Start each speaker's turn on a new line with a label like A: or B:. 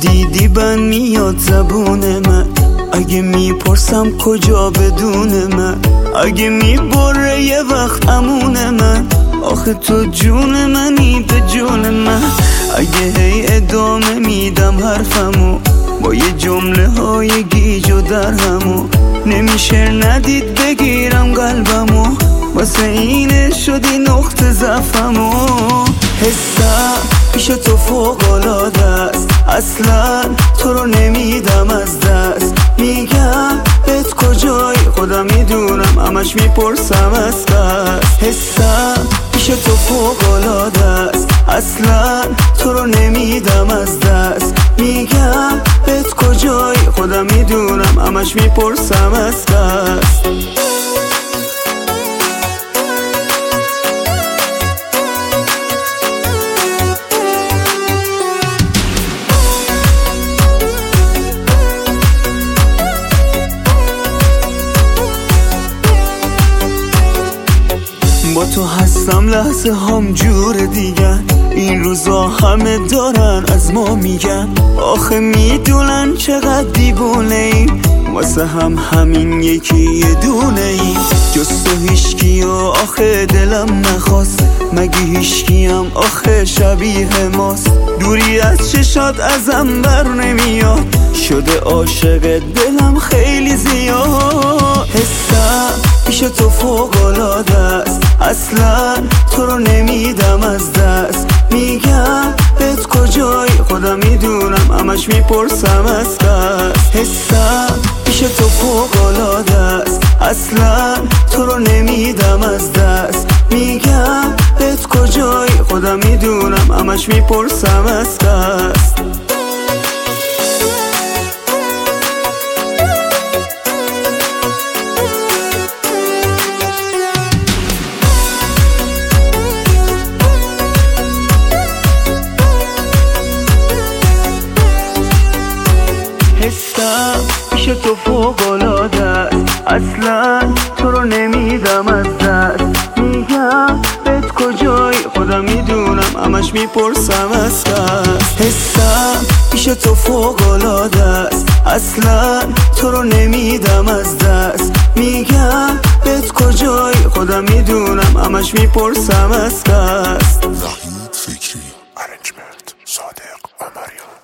A: دیدی بند میاد زبون من، اگه میپرسم کجا بدون من، اگه میبره یه وقت امون من، آخه تو جون منی به جون من. اگه هی ادامه میدم حرفمو با یه جمله های گیج و درهمو، نمیشه ندید بگیرم قلبمو، واسه اینه شدی نقطه ضعفمو. حسم پیش تو فوق‌العاده است، اصلا تو رو نمیدم از دست. میگم بهت کجایی خودم میدونم، همش میپرسم از قصد. حسم پیش تو فوق‌العاده است، اصلا تو رو نمیدم از دست. میگم بهت کجایی خودم میدونم، همش میپرسم از قصد. با تو هستم لحظه هم جور دیگه، این روزا همه دارن از ما میگن، آخه میدونن چقدر دیوونه ایم، واسه هم همین یکی یه دونه ایم. جز تو هیشکی و آخه دلم نخواست، مگه هیشکی هم آخه شبیه ماست. دوری از چشات ازم بر نمیاد، شده عاشق دلم خیلی زیاد. حسم پیش تو فوق‌العاده است، اصلا تو رو نمیدم از دست. میگم بهت کجایی خودم میدونم، همش میپرسم از قصد. حسم پیش تو فوق‌العاده است، اصلا تو رو نمیدم از دست. میگم بهت کجایی خودم میدونم، همش میپرسم از قصد. حسم پیش تو فوق‌العاده است، اصلا تو رو نمیدم از دست. میگم بهت کجایی خودم میدونم، همش میپرسم از قصد. حسم پیش تو فوق‌العاده است، اصلا تو رو نمیدم از دست. میگم بهت کجایی خودم میدونم، همش میپرسم از قصد.
B: وحید فکری، ارنجمنت صادق عمریان.